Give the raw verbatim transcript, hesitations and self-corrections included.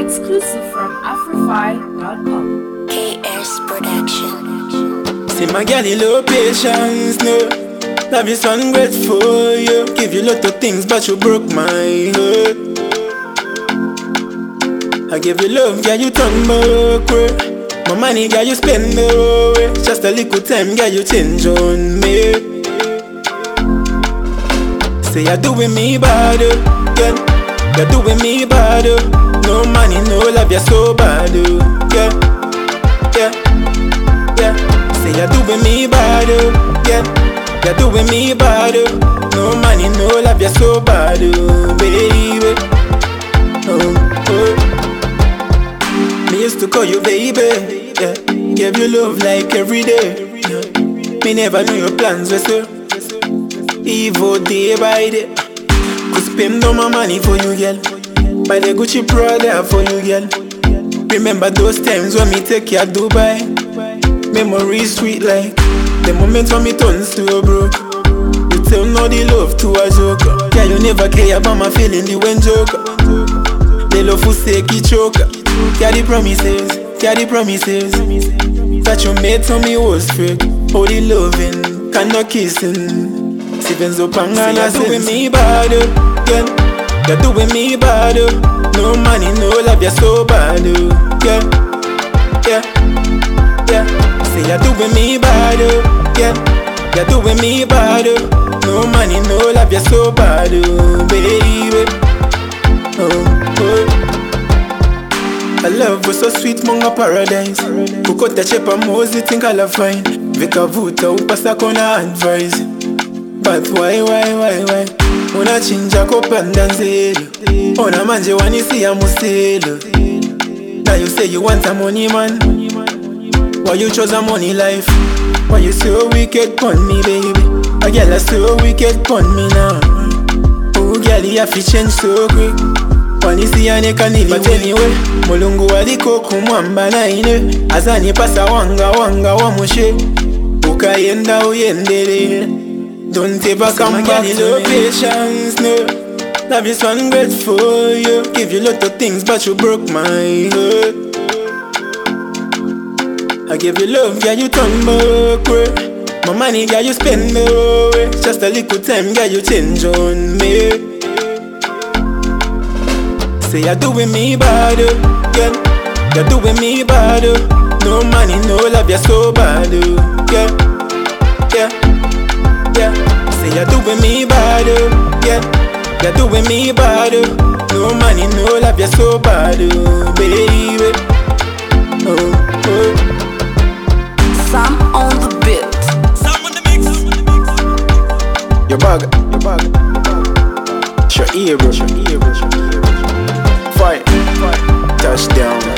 Exclusive from Afrify dot com. K S Production. See my girl, you low patience, no. Love is ungrateful, you give you lot of things, but you broke my heart. I give you love, girl, you turn back. My money, girl, you spend away. Just a little time, girl, you change on me. Say you're doing me bad, girl. You're doing me bad. No money, no love, you're so bad, yeah, yeah, yeah. Say you're doing me bad, yeah. You're doing me bad. No money, no love, you're so bad, baby. Oh, oh. Me used to call you baby, yeah. Give you love like every day, yeah. Me never knew your plans were so evil day by day. Could spend all my money for you, girl. Buy the Gucci Prada for you, girl. Remember those times when me take you to Dubai. Memories sweet like the moments when me turns to a broke. You tell no the love to a joke. Yeah, you never care about my feeling, the when joke. The love who say ki choke. Yeah, the promises, yeah, the promises that you made to me was fake. All the loving, cannot kissing. Stevens up and you're doing me bad, girl. You're doing me bad. No money, no love, you're so bad, yeah, yeah, yeah. Say you're doing me bad, yeah. You're doing me bad. No money, no love, you're so bad, baby. Oh, oh. I love was so sweet, monga paradise. Kukota chepa mozi, think I'll find. Vika vuta, upasa kona advice. But why, why, why, why? Una chinja kopanda nzelo. Ona manje wanisi ya muselo. Now you say you want a money man. Why you chose a money life? Why you so wicked pon me, baby? A girl is so wicked pon me now. Oh girl, you have to change so quick. Wanisi ya neka nili. But anyway, mulungu waliko kumwamba na ine. Azani pasa wanga wanga wa mushe. Ukayenda uyendele. Don't ever come back to no patience, no. Love is ungrateful, you give you lot of things, but you broke my heart. I give you love, girl, you turn back. My money, girl, you spend away. Just a little time, girl, you change on me. Say you're doing me bad, girl. You're doing me bad. No money, no love, you're so bad, yeah, yeah. Yeah, say you're doing me bad, yeah. You're doing me bad. No money, no love, you're so bad, baby. Oh, oh. Sam on the beat. Sam on the mix. Your bag, your bag. It's your ear, bro. Your ear, bro. Fight, fight. Touchdown.